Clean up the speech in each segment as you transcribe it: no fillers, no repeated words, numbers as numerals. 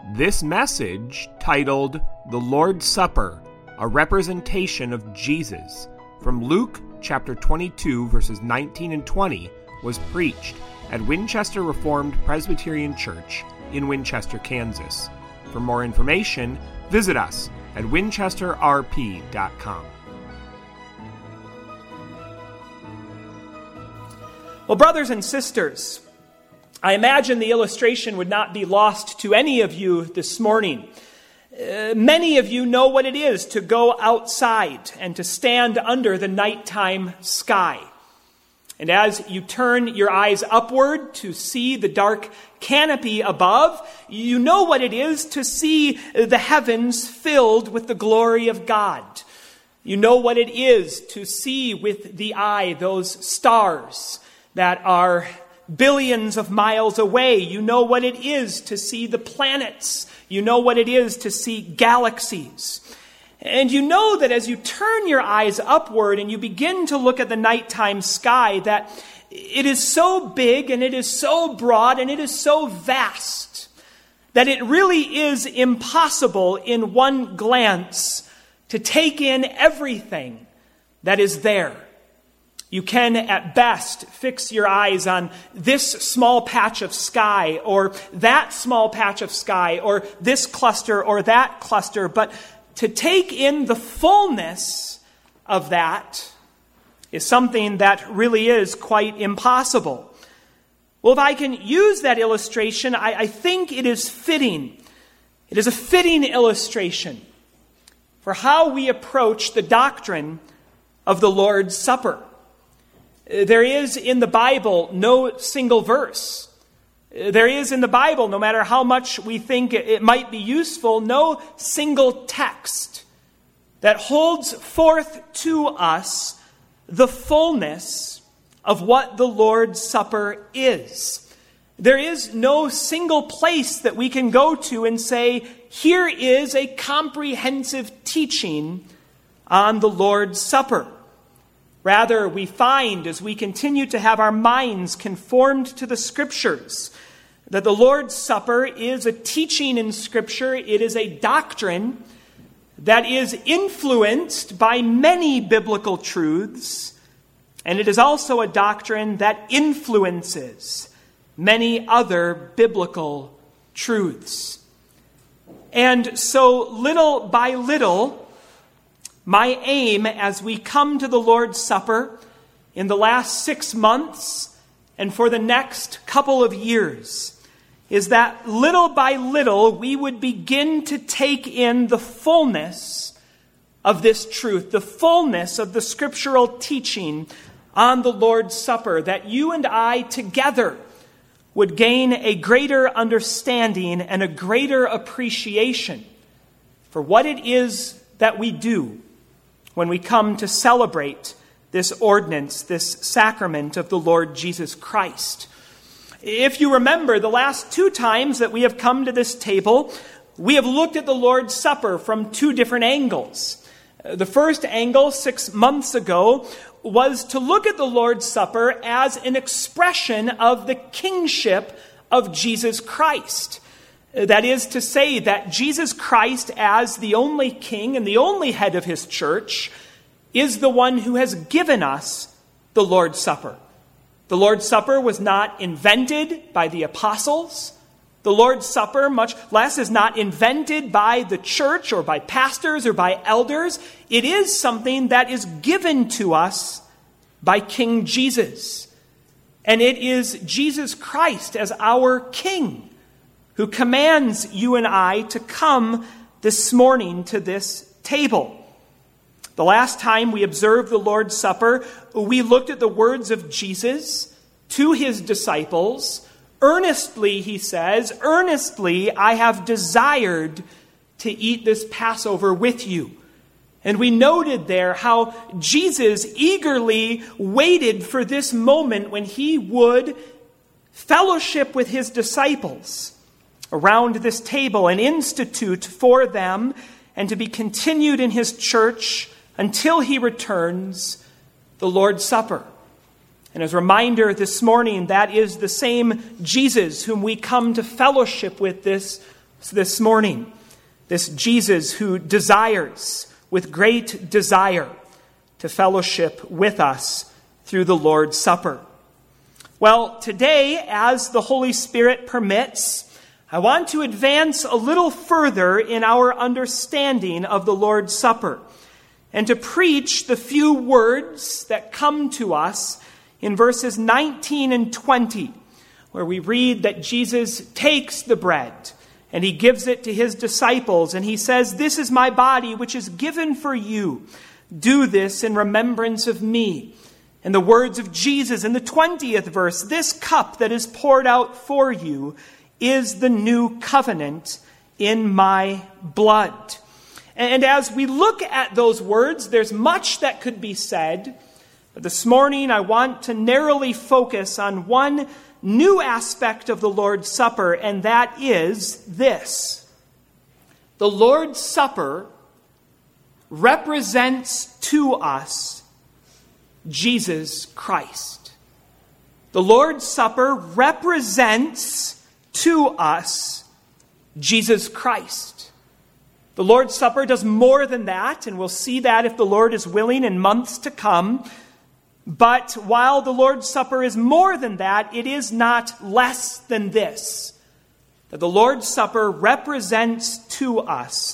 This message, titled The Lord's Supper, a representation of Jesus, from Luke chapter 22, verses 19 and 20, was preached at Winchester Reformed Presbyterian Church in Winchester, Kansas. For more information, visit us at winchesterrp.com. Well, brothers and sisters, I imagine the illustration would not be lost to any of you this morning. Many of you know what it is to go outside and to stand under the nighttime sky. And as you turn your eyes upward to see the dark canopy above, you know what it is to see the heavens filled with the glory of God. You know what it is to see with the eye those stars that are billions of miles away. You know what it is to see the planets. You know what it is to see galaxies. And you know that as you turn your eyes upward and you begin to look at the nighttime sky, that it is so big and it is so broad and it is so vast that it really is impossible in one glance to take in everything that is there. You can, at best, fix your eyes on this small patch of sky, or that small patch of sky, or this cluster, or that cluster. But to take in the fullness of that is something that really is quite impossible. Well, if I can use that illustration, I think it is fitting. It is a fitting illustration for how we approach the doctrine of the Lord's Supper. There is in the Bible no single verse. There is in the Bible, no matter how much we think it might be useful, no single text that holds forth to us the fullness of what the Lord's Supper is. There is no single place that we can go to and say, here is a comprehensive teaching on the Lord's Supper. Rather, we find, as we continue to have our minds conformed to the Scriptures, that the Lord's Supper is a teaching in Scripture. It is a doctrine that is influenced by many biblical truths, and it is also a doctrine that influences many other biblical truths. And so, little by little, my aim as we come to the Lord's Supper in the last 6 months and for the next couple of years is that little by little we would begin to take in the fullness of this truth, the fullness of the scriptural teaching on the Lord's Supper, that you and I together would gain a greater understanding and a greater appreciation for what it is that we do when we come to celebrate this ordinance, this sacrament of the Lord Jesus Christ. If you remember, the last 2 times that we have come to this table, we have looked at the Lord's Supper from 2 different angles. The first angle 6 months ago was to look at the Lord's Supper as an expression of the kingship of Jesus Christ. That is to say that Jesus Christ, as the only king and the only head of his church, is the one who has given us the Lord's Supper. The Lord's Supper was not invented by the apostles. The Lord's Supper, much less, is not invented by the church or by pastors or by elders. It is something that is given to us by King Jesus. And it is Jesus Christ as our King who commands you and I to come this morning to this table. The last time we observed the Lord's Supper, we looked at the words of Jesus to his disciples. Earnestly, he says, earnestly I have desired to eat this Passover with you. And we noted there how Jesus eagerly waited for this moment when he would fellowship with his disciples around this table and institute for them and to be continued in his church until he returns, the Lord's Supper. And as a reminder this morning, that is the same Jesus whom we come to fellowship with this So this morning, this Jesus who desires with great desire to fellowship with us through the Lord's Supper. Well, today, as the Holy Spirit permits, I want to advance a little further in our understanding of the Lord's Supper and to preach the few words that come to us in verses 19 and 20, where we read that Jesus takes the bread and he gives it to his disciples and he says, "This is my body which is given for you. Do this in remembrance of me." And the words of Jesus in the 20th verse, "This cup that is poured out for you is the new covenant in my blood." And as we look at those words, there's much that could be said. But this morning I want to narrowly focus on one new aspect of the Lord's Supper, and that is this. The Lord's Supper represents to us Jesus Christ. The Lord's Supper represents to us Jesus Christ. The Lord's Supper does more than that, and we'll see that if the Lord is willing in months to come. But while the Lord's Supper is more than that, it is not less than this. That the Lord's Supper represents to us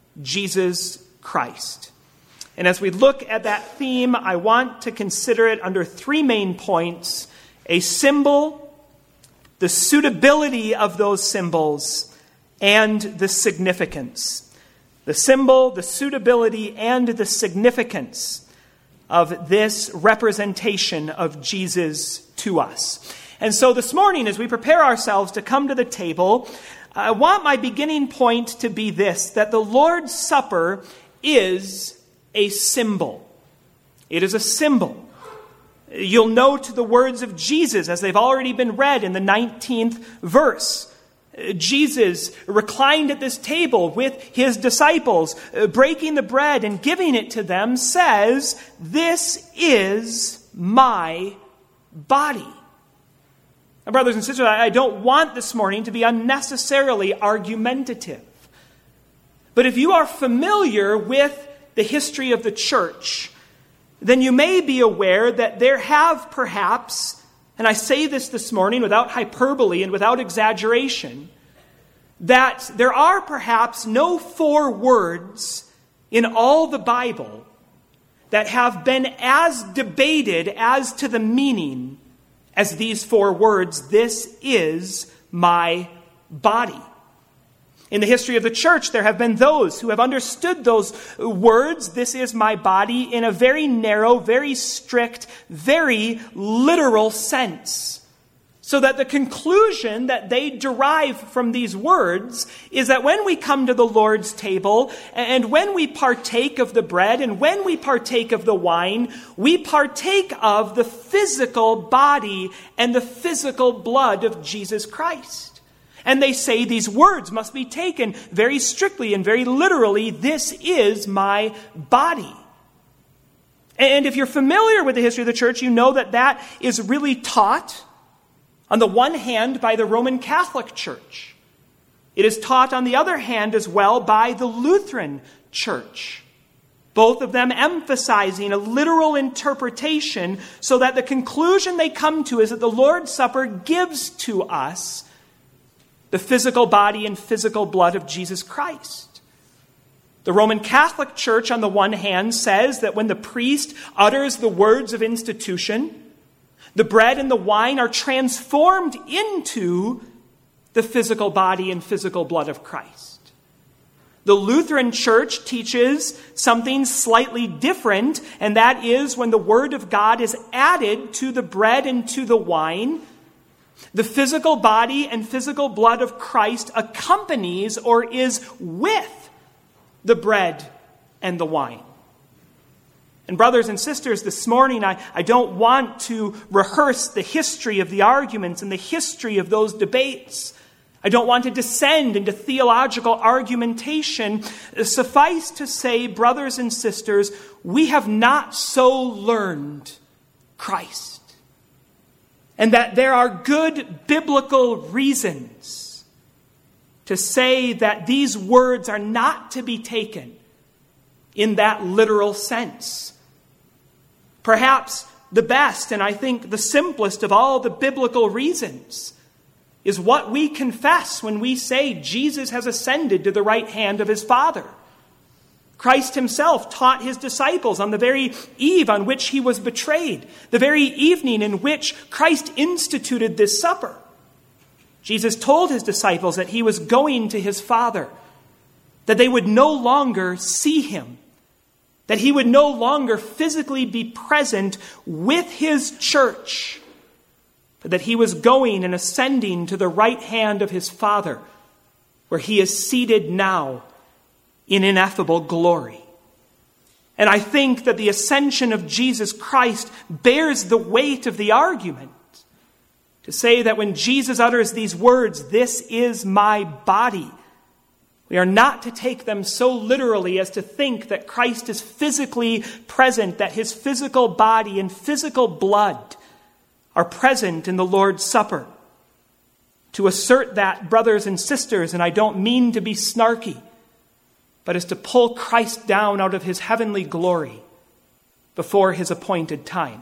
Jesus Christ. And as we look at that theme, I want to consider it under three main points: a symbol, the suitability of those symbols, and the significance. The symbol, the suitability, and the significance of this representation of Jesus to us. And so this morning, as we prepare ourselves to come to the table, I want my beginning point to be this: that the Lord's Supper is a symbol. It is a symbol. You'll note the words of Jesus as they've already been read in the 19th verse. Jesus reclined at this table with his disciples, breaking the bread and giving it to them, says, "This is my body." Now, brothers and sisters, I don't want this morning to be unnecessarily argumentative. But if you are familiar with the history of the church, then you may be aware that there have perhaps, and I say this morning without hyperbole and without exaggeration, that there are perhaps no four words in all the Bible that have been as debated as to the meaning as these four words: "This is my body." In the history of the church, there have been those who have understood those words, "This is my body," in a very narrow, very strict, very literal sense. So that the conclusion that they derive from these words is that when we come to the Lord's table, and when we partake of the bread, and when we partake of the wine, we partake of the physical body and the physical blood of Jesus Christ. And they say these words must be taken very strictly and very literally: "This is my body." And if you're familiar with the history of the church, you know that that is really taught, on the one hand, by the Roman Catholic Church. It is taught, on the other hand, as well by the Lutheran Church. Both of them emphasizing a literal interpretation, so that the conclusion they come to is that the Lord's Supper gives to us the physical body and physical blood of Jesus Christ. The Roman Catholic Church, on the one hand, says that when the priest utters the words of institution, the bread and the wine are transformed into the physical body and physical blood of Christ. The Lutheran Church teaches something slightly different, and that is when the Word of God is added to the bread and to the wine, the physical body and physical blood of Christ accompanies or is with the bread and the wine. And brothers and sisters, this morning I don't want to rehearse the history of the arguments and the history of those debates. I don't want to descend into theological argumentation. Suffice to say, brothers and sisters, we have not so learned Christ. And that there are good biblical reasons to say that these words are not to be taken in that literal sense. Perhaps the best, and I think the simplest of all the biblical reasons, is what we confess when we say Jesus has ascended to the right hand of his Father. Christ himself taught his disciples on the very eve on which he was betrayed, the very evening in which Christ instituted this supper. Jesus told his disciples that he was going to his Father, that they would no longer see him, that he would no longer physically be present with his church, but that he was going and ascending to the right hand of his Father, where he is seated now in ineffable glory. And I think that the ascension of Jesus Christ bears the weight of the argument to say that when Jesus utters these words, "This is my body," we are not to take them so literally as to think that Christ is physically present, that his physical body and physical blood are present in the Lord's Supper. To assert that, brothers and sisters, and I don't mean to be snarky, but is to pull Christ down out of his heavenly glory before his appointed time.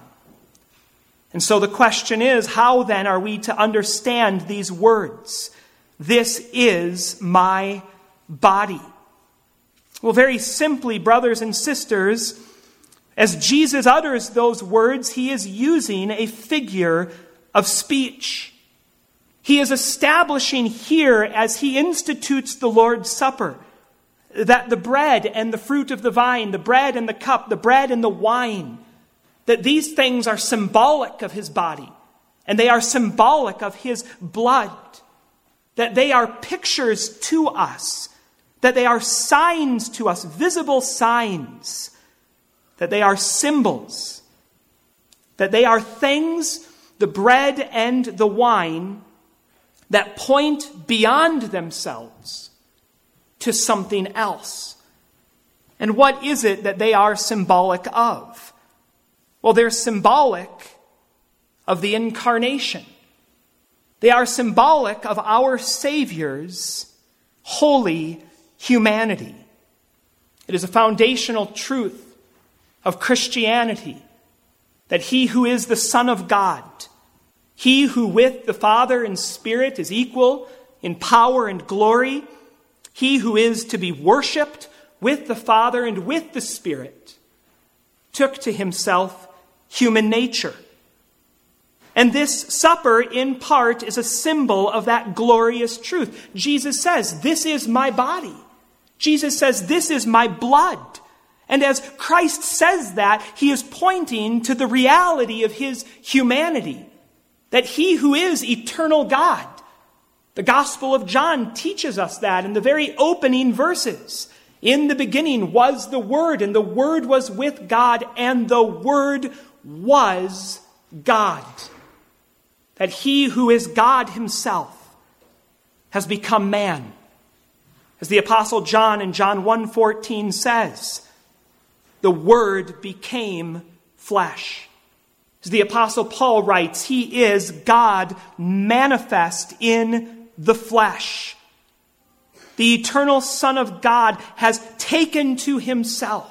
And so the question is, how then are we to understand these words? "This is my body." Well, very simply, brothers and sisters, as Jesus utters those words, he is using a figure of speech. He is establishing here, as he institutes the Lord's Supper, that the bread and the fruit of the vine, the bread and the cup, the bread and the wine, that these things are symbolic of his body, and they are symbolic of his blood, that they are pictures to us, that they are signs to us, visible signs, that they are symbols, that they are things, the bread and the wine, that point beyond themselves to something else. And what is it that they are symbolic of? Well, they're symbolic of the incarnation. They are symbolic of our Savior's holy humanity. It is a foundational truth of Christianity that he who is the Son of God, he who with the Father and Spirit is equal in power and glory, he who is to be worshipped with the Father and with the Spirit, took to himself human nature. And this supper, in part, is a symbol of that glorious truth. Jesus says, "This is my body." Jesus says, "This is my blood." And as Christ says that, he is pointing to the reality of his humanity, that he who is eternal God. The Gospel of John teaches us that in the very opening verses. "In the beginning was the Word, and the Word was with God, and the Word was God." That he who is God himself has become man. As the Apostle John in John 1:14 says, "The Word became flesh." As the Apostle Paul writes, he is God manifest in the flesh. The eternal Son of God has taken to himself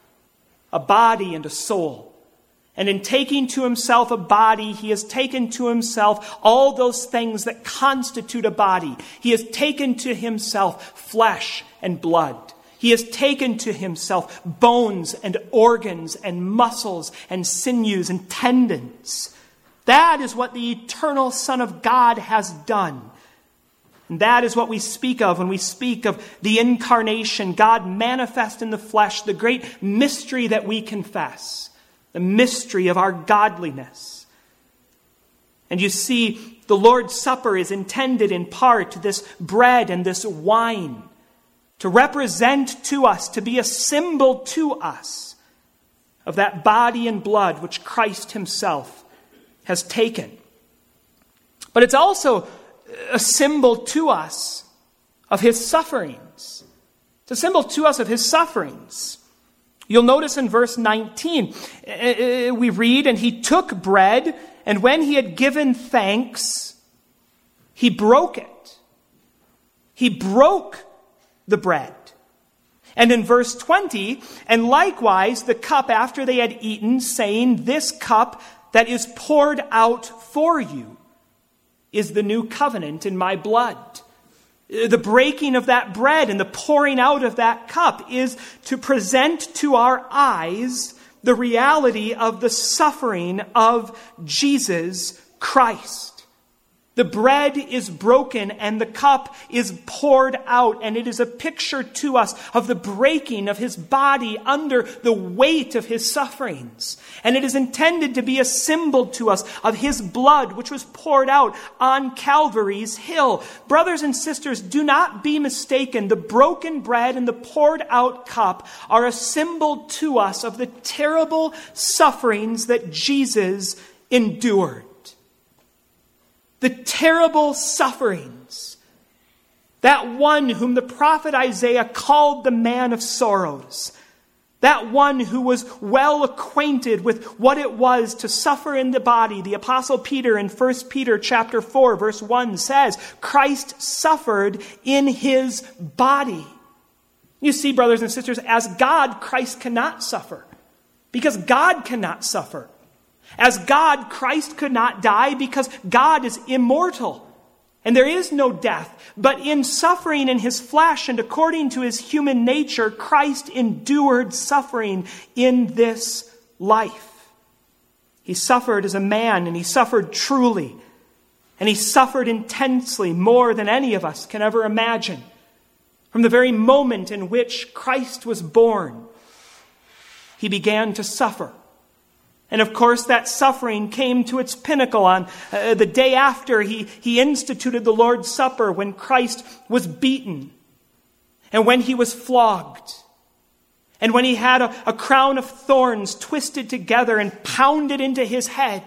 a body and a soul. And in taking to himself a body, he has taken to himself all those things that constitute a body. He has taken to himself flesh and blood. He has taken to himself bones and organs and muscles and sinews and tendons. That is what the eternal Son of God has done. And that is what we speak of when we speak of the incarnation, God manifest in the flesh, the great mystery that we confess, the mystery of our godliness. And you see, the Lord's Supper is intended in part, this bread and this wine, to represent to us, to be a symbol to us of that body and blood which Christ himself has taken. But it's also a symbol to us of his sufferings. It's a symbol to us of his sufferings. You'll notice in verse 19, we read, "And he took bread, and when he had given thanks, he broke it He broke the bread. And in verse 20, and likewise the cup after they had eaten, saying, this cup that is poured out for you is the new covenant in my blood. The breaking of that bread and the pouring out of that cup is to present to our eyes the reality of the suffering of Jesus Christ. The bread is broken and the cup is poured out, and it is a picture to us of the breaking of his body under the weight of his sufferings. And it is intended to be a symbol to us of his blood, which was poured out on Calvary's hill. Brothers and sisters, do not be mistaken. The broken bread and the poured out cup are a symbol to us of the terrible sufferings that Jesus endured. The terrible sufferings. That one whom the prophet Isaiah called the man of sorrows. That one who was well acquainted with what it was to suffer in the body. The Apostle Peter in 1 Peter chapter 4 verse 1 says, Christ suffered in his body. You see, brothers and sisters, as God, Christ cannot suffer. Because God cannot suffer. As God, Christ could not die because God is immortal. And there is no death. But in suffering in his flesh and according to his human nature, Christ endured suffering in this life. He suffered as a man, and he suffered truly. And he suffered intensely, more than any of us can ever imagine. From the very moment in which Christ was born, he began to suffer. And of course, that suffering came to its pinnacle on the day after he instituted the Lord's Supper, when Christ was beaten, and when he was flogged, and when he had a crown of thorns twisted together and pounded into his head.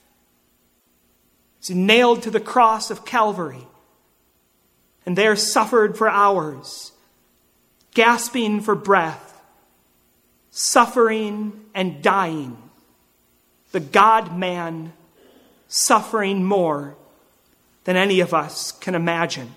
He nailed to the cross of Calvary, and there suffered for hours, gasping for breath, suffering and dying. The God-man suffering more than any of us can imagine.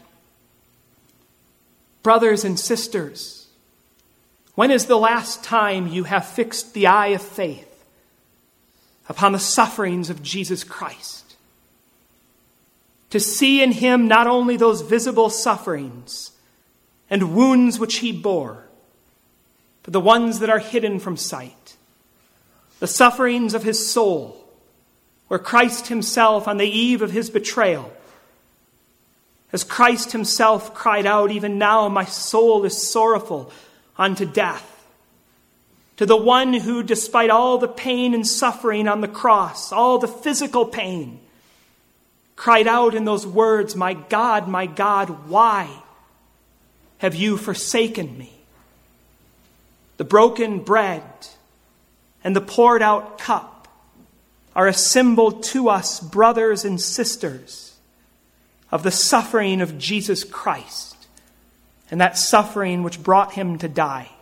Brothers and sisters, when is the last time you have fixed the eye of faith upon the sufferings of Jesus Christ? To see in him not only those visible sufferings and wounds which he bore, but the ones that are hidden from sight. The sufferings of his soul, where Christ himself, on the eve of his betrayal, as Christ himself cried out, even now my soul is sorrowful unto death. To the one who, despite all the pain and suffering on the cross, all the physical pain, cried out in those words, my God, why have you forsaken me? The broken bread and the poured out cup are a symbol to us, brothers and sisters, of the suffering of Jesus Christ, and that suffering which brought him to die.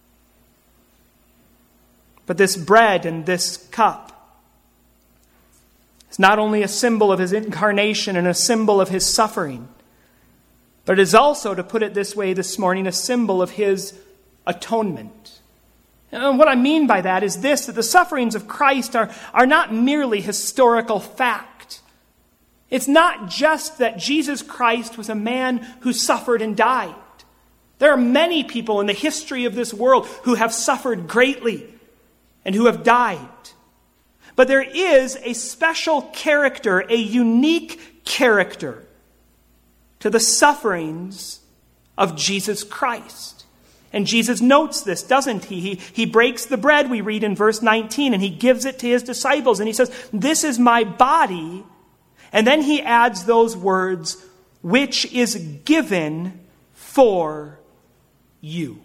But this bread and this cup is not only a symbol of his incarnation and a symbol of his suffering, but it is also, to put it this way this morning, a symbol of his atonement. And what I mean by that is this, that the sufferings of Christ are not merely historical fact. It's not just that Jesus Christ was a man who suffered and died. There are many people in the history of this world who have suffered greatly and who have died. But there is a special character, a unique character to the sufferings of Jesus Christ. And Jesus notes this, doesn't he? He breaks the bread, we read in verse 19, and he gives it to his disciples. And he says, this is my body. And then he adds those words, which is given for you.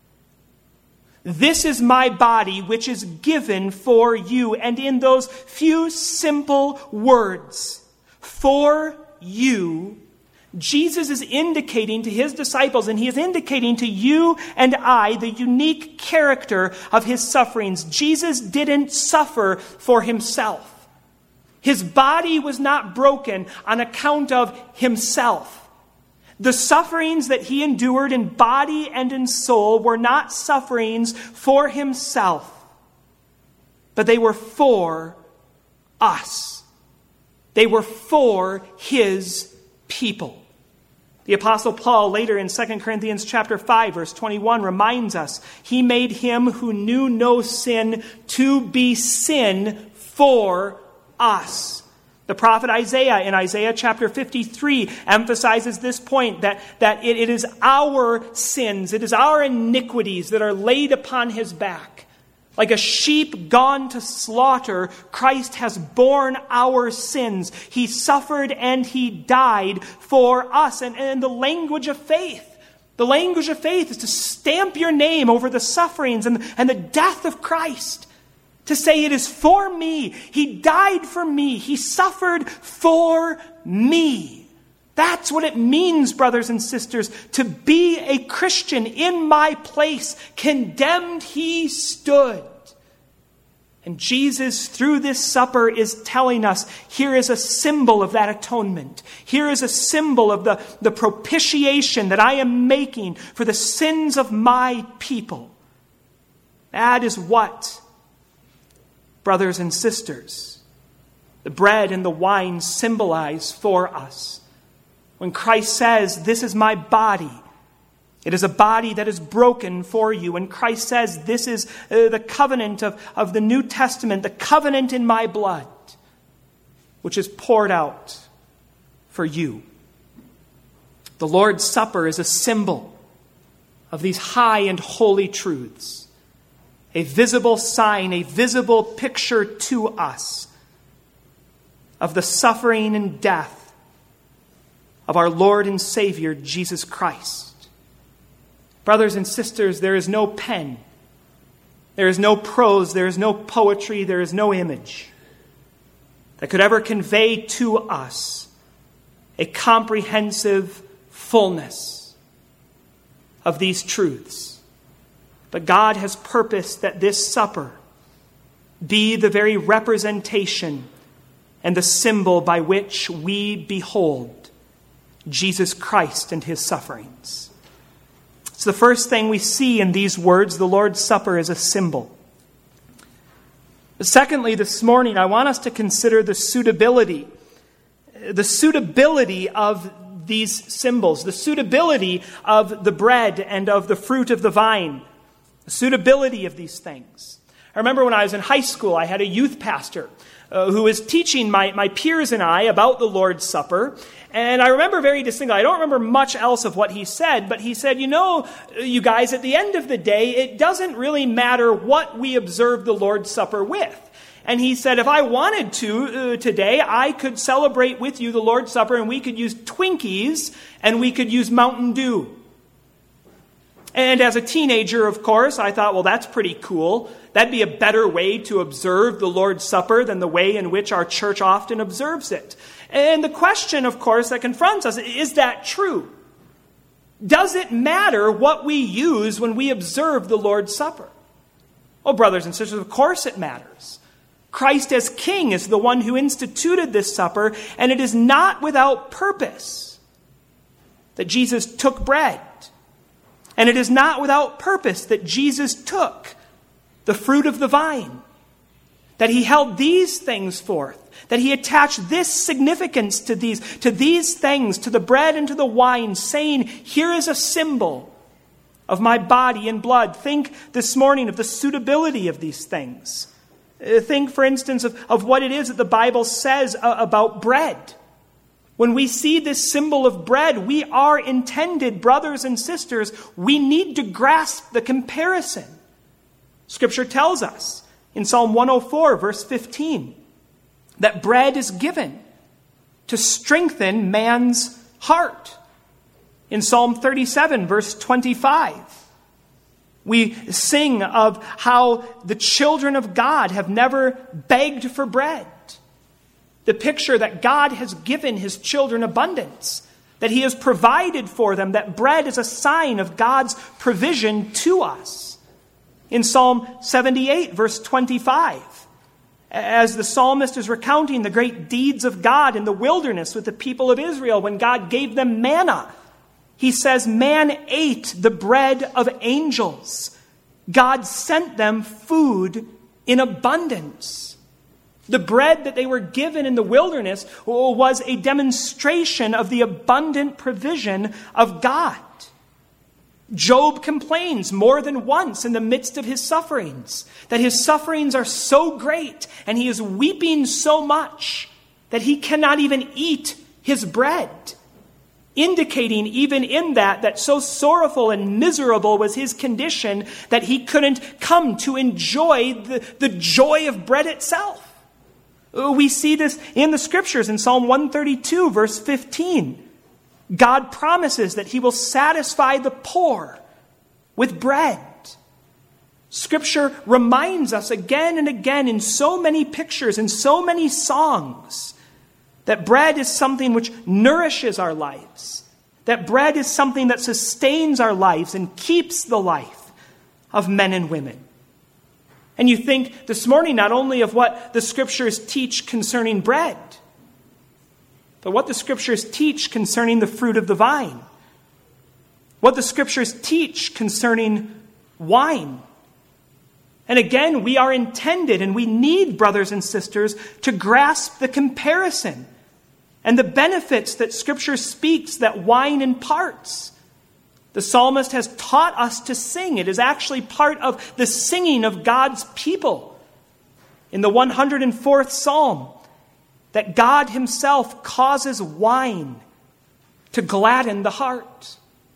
This is my body, which is given for you. And in those few simple words, for you, Jesus is indicating to his disciples, and he is indicating to you and I, the unique character of his sufferings. Jesus didn't suffer for himself. His body was not broken on account of himself. The sufferings that he endured in body and in soul were not sufferings for himself, but they were for us. They were for his people. The Apostle Paul later in 2 Corinthians chapter 5, verse 21 reminds us, he made him who knew no sin to be sin for us. The prophet Isaiah in Isaiah chapter 53 emphasizes this point, that it is our sins, it is our iniquities that are laid upon his back. Like a sheep gone to slaughter, Christ has borne our sins. He suffered and he died for us. And the language of faith is to stamp your name over the sufferings and the death of Christ. To say it is for me. He died for me. He suffered for me. That's what it means, brothers and sisters, to be a Christian. In my place, condemned he stood. And Jesus, through this supper, is telling us, here is a symbol of that atonement. Here is a symbol of the propitiation that I am making for the sins of my people. That is what, brothers and sisters, the bread and the wine symbolize for us. When Christ says, this is my body, it is a body that is broken for you. When Christ says, this is the covenant of the New Testament, the covenant in my blood, which is poured out for you. The Lord's Supper is a symbol of these high and holy truths. A visible sign, a visible picture to us of the suffering and death of our Lord and Savior, Jesus Christ. Brothers and sisters, there is no pen, there is no prose, there is no poetry, there is no image that could ever convey to us a comprehensive fullness of these truths. But God has purposed that this supper be the very representation and the symbol by which we behold Jesus Christ and his sufferings. It's the first thing we see in these words. The Lord's Supper is a symbol. Secondly, this morning, I want us to consider the suitability of these symbols, the suitability of the bread and of the fruit of the vine, the suitability of these things. I remember when I was in high school, I had a youth pastor who was teaching my peers and I about the Lord's Supper. And I remember very distinctly, I don't remember much else of what he said, but he said, you guys, at the end of the day, it doesn't really matter what we observe the Lord's Supper with. And he said, if I wanted to today, I could celebrate with you the Lord's Supper, and we could use Twinkies, and we could use Mountain Dew. And as a teenager, of course, I thought, well, that's pretty cool. That'd be a better way to observe the Lord's Supper than the way in which our church often observes it. And the question, of course, that confronts us, is that true? Does it matter what we use when we observe the Lord's Supper? Oh, brothers and sisters, of course it matters. Christ as King is the one who instituted this supper, and it is not without purpose that Jesus took bread. And it is not without purpose that Jesus took the fruit of the vine, that he held these things forth, that he attached this significance to these things, to the bread and to the wine, saying, here is a symbol of my body and blood. Think this morning of the suitability of these things. Think, for instance, of what it is that the Bible says about bread. When we see this symbol of bread, we are intended, brothers and sisters, we need to grasp the comparison. Scripture tells us in Psalm 104, verse 15, that bread is given to strengthen man's heart. In Psalm 37, verse 25, we sing of how the children of God have never begged for bread. The picture that God has given his children abundance, that he has provided for them, that bread is a sign of God's provision to us. In Psalm 78, verse 25, as the psalmist is recounting the great deeds of God in the wilderness with the people of Israel when God gave them manna he says, man ate the bread of angels. God sent them food in abundance. The bread that they were given in the wilderness was a demonstration of the abundant provision of God. Job complains more than once in the midst of his sufferings that his sufferings are so great and he is weeping so much that he cannot even eat his bread, indicating even in that so sorrowful and miserable was his condition that he couldn't come to enjoy the joy of bread itself. We see this in the scriptures in Psalm 132, verse 15. God promises that he will satisfy the poor with bread. Scripture reminds us again and again in so many pictures and so many songs that bread is something which nourishes our lives, that bread is something that sustains our lives and keeps the life of men and women. And you think this morning not only of what the scriptures teach concerning bread, but what the scriptures teach concerning the fruit of the vine. What the scriptures teach concerning wine. And again, we are intended and we need, brothers and sisters, to grasp the comparison and the benefits that scripture speaks that wine imparts. The psalmist has taught us to sing. It is actually part of the singing of God's people. In the 104th Psalm, that God himself causes wine to gladden the heart.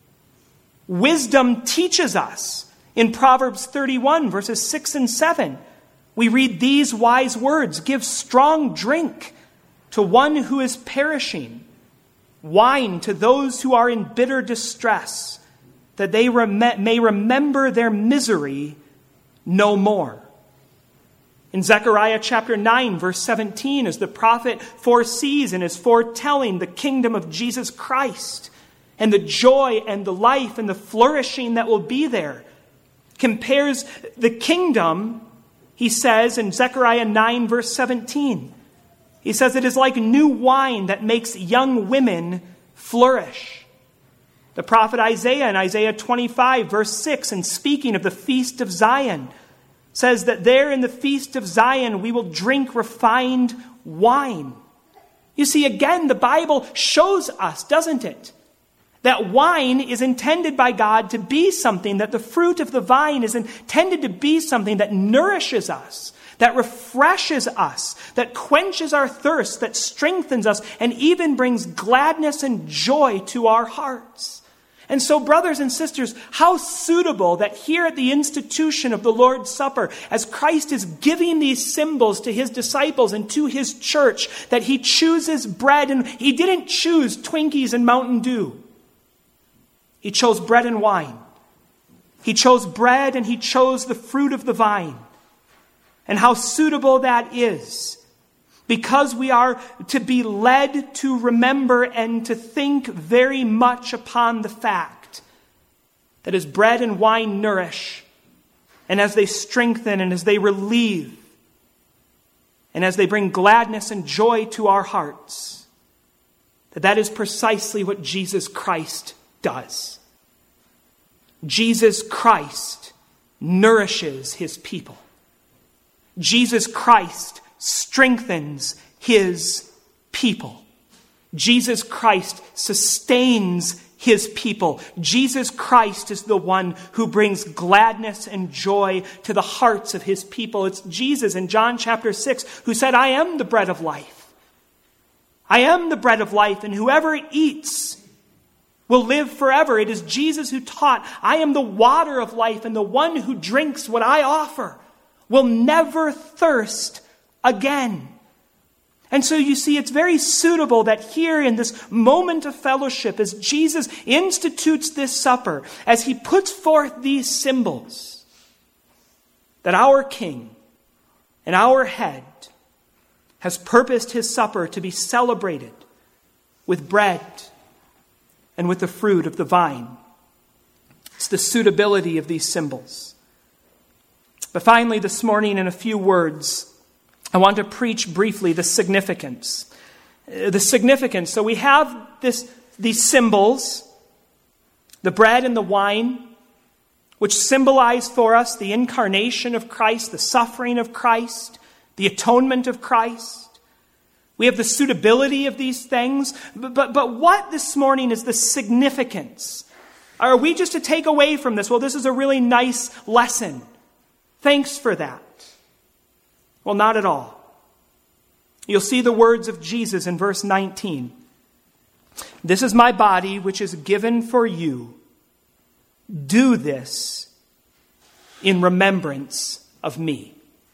Wisdom teaches us. In Proverbs 31, verses 6 and 7, we read these wise words, "Give strong drink to one who is perishing, wine to those who are in bitter distress, that they may remember their misery no more." In Zechariah chapter 9, verse 17, as the prophet foresees and is foretelling the kingdom of Jesus Christ and the joy and the life and the flourishing that will be there, compares the kingdom, he says in Zechariah 9, verse 17, he says, "It is like new wine that makes young women flourish." The prophet Isaiah in Isaiah 25, verse 6, and speaking of the feast of Zion, says that there in the feast of Zion we will drink refined wine. You see, again, the Bible shows us, doesn't it, that wine is intended by God to be something, that the fruit of the vine is intended to be something that nourishes us, that refreshes us, that quenches our thirst, that strengthens us, and even brings gladness and joy to our hearts. And so, brothers and sisters, how suitable that here at the institution of the Lord's Supper, as Christ is giving these symbols to his disciples and to his church, that he chooses bread, and he didn't choose Twinkies and Mountain Dew. He chose bread and wine. He chose bread and he chose the fruit of the vine. And how suitable that is, because we are to be led to remember and to think very much upon the fact that as bread and wine nourish, and as they strengthen and as they relieve, and as they bring gladness and joy to our hearts, that is precisely what Jesus Christ does. Jesus Christ nourishes his people. Jesus Christ strengthens his people. Jesus Christ sustains his people. Jesus Christ is the one who brings gladness and joy to the hearts of his people. It's Jesus in John chapter 6 who said, "I am the bread of life. I am the bread of life, and whoever eats will live forever." It is Jesus who taught, "I am the water of life, and the one who drinks what I offer will never thirst again." And so you see, it's very suitable that here in this moment of fellowship, as Jesus institutes this supper, as he puts forth these symbols, that our King and our Head has purposed his supper to be celebrated with bread and with the fruit of the vine. It's the suitability of these symbols. But finally, this morning, in a few words, I want to preach briefly the significance. The significance. So we have these symbols, The bread and the wine, which symbolize for us the incarnation of Christ, the suffering of Christ, the atonement of Christ. We have the suitability of these things. But what this morning is the significance? Are we just to take away from this, well, this is a really nice lesson. Thanks for that. Well, not at all. You'll see the words of Jesus in verse 19. This is my body, which is given for you. Do this in remembrance of me.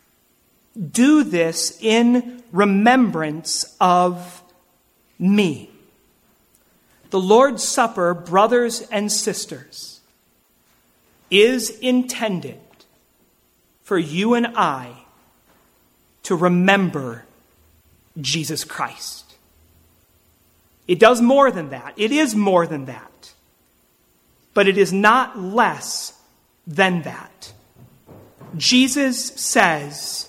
Do this in remembrance of me. The Lord's Supper, brothers and sisters, is intended for you and I to remember Jesus Christ. It does more than that. It is more than that. But it is not less than that. Jesus says,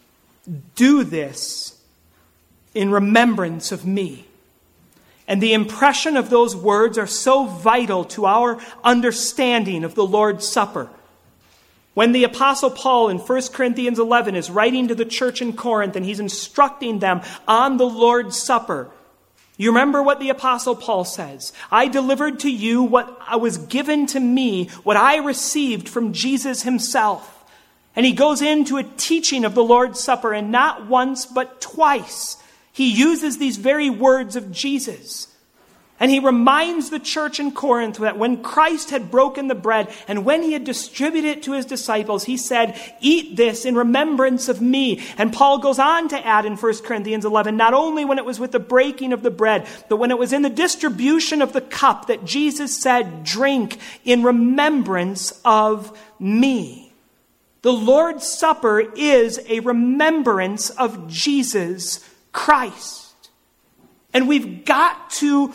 do this in remembrance of me. And the impression of those words are so vital to our understanding of the Lord's Supper. When the Apostle Paul in 1 Corinthians 11 is writing to the church in Corinth and he's instructing them on the Lord's Supper, you remember what the Apostle Paul says? I delivered to you what was given to me, what I received from Jesus himself. And he goes into a teaching of the Lord's Supper, and not once but twice he uses these very words of Jesus. And he reminds the church in Corinth that when Christ had broken the bread and when he had distributed it to his disciples, he said, eat this in remembrance of me. And Paul goes on to add in 1 Corinthians 11, not only when it was with the breaking of the bread, but when it was in the distribution of the cup that Jesus said, drink in remembrance of me. The Lord's Supper is a remembrance of Jesus Christ. And we've got to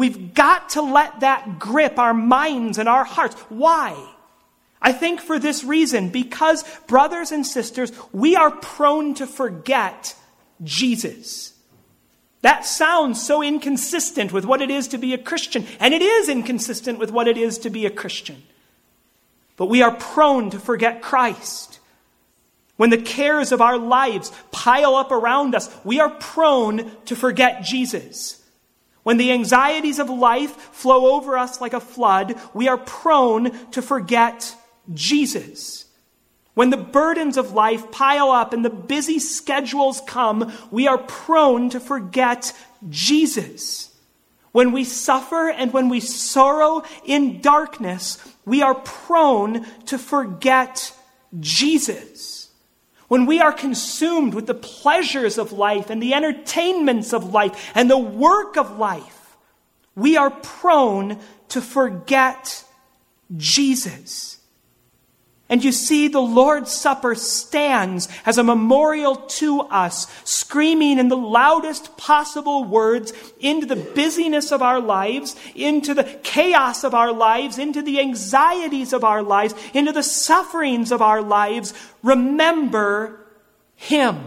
let that grip our minds and our hearts. Why? I think for this reason, because brothers and sisters, we are prone to forget Jesus. That sounds so inconsistent with what it is to be a Christian, and it is inconsistent with what it is to be a Christian. But we are prone to forget Christ. When the cares of our lives pile up around us, we are prone to forget Jesus. When the anxieties of life flow over us like a flood, we are prone to forget Jesus. When the burdens of life pile up and the busy schedules come, we are prone to forget Jesus. When we suffer and when we sorrow in darkness, we are prone to forget Jesus. When we are consumed with the pleasures of life and the entertainments of life and the work of life, we are prone to forget Jesus. And you see, the Lord's Supper stands as a memorial to us, screaming in the loudest possible words into the busyness of our lives, into the chaos of our lives, into the anxieties of our lives, into the sufferings of our lives. Remember Him.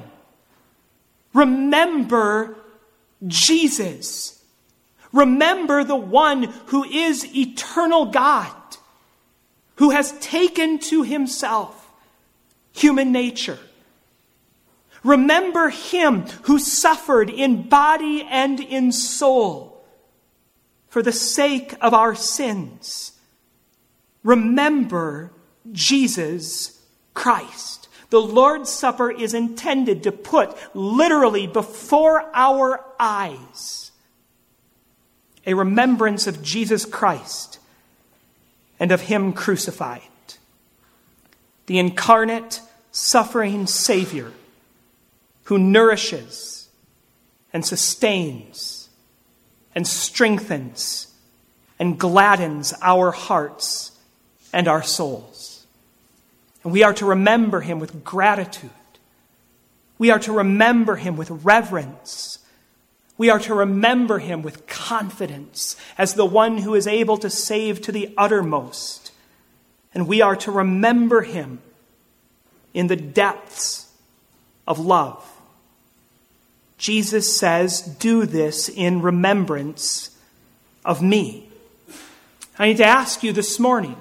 Remember Jesus. Remember the one who is eternal God, who has taken to himself human nature. Remember him who suffered in body and in soul for the sake of our sins. Remember Jesus Christ. The Lord's Supper is intended to put literally before our eyes a remembrance of Jesus Christ and of him crucified. The incarnate, suffering Savior who nourishes and sustains and strengthens and gladdens our hearts and our souls. And we are to remember him with gratitude. We are to remember him with reverence. We are to remember him with confidence as the one who is able to save to the uttermost. And we are to remember him in the depths of love. Jesus says, do this in remembrance of me. I need to ask you this morning,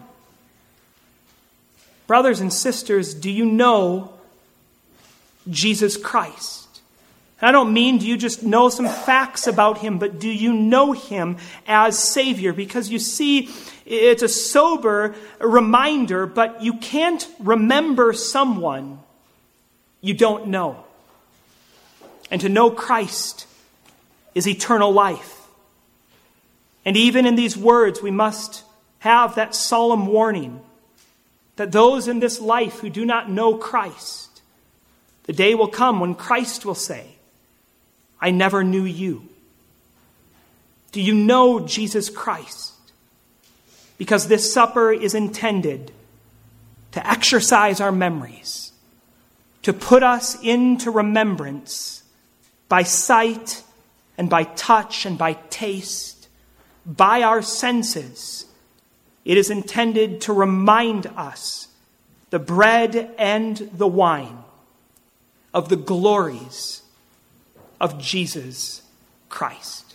brothers and sisters, do you know Jesus Christ? I don't mean do you just know some facts about him, but do you know him as Savior? Because you see, it's a sober reminder, but you can't remember someone you don't know. And to know Christ is eternal life. And even in these words, we must have that solemn warning that those in this life who do not know Christ, the day will come when Christ will say, I never knew you. Do you know Jesus Christ? Because this supper is intended to exercise our memories, to put us into remembrance by sight and by touch and by taste, by our senses. It is intended to remind us, the bread and the wine, of the glories of Jesus Christ.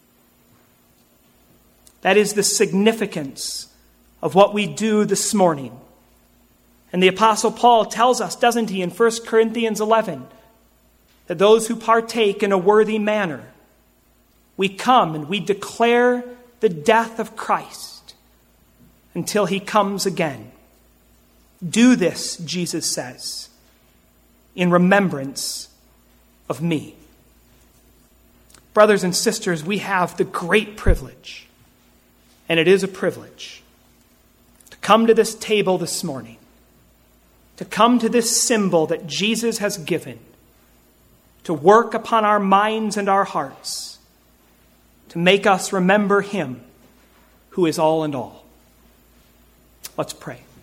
That is the significance of what we do this morning. And the Apostle Paul tells us, doesn't he, in 1 Corinthians 11, that those who partake in a worthy manner, we come and we declare the death of Christ until he comes again. Do this, Jesus says, in remembrance of me. Brothers and sisters, we have the great privilege, and it is a privilege, to come to this table this morning, to come to this symbol that Jesus has given, to work upon our minds and our hearts, to make us remember him who is all and all. Let's pray.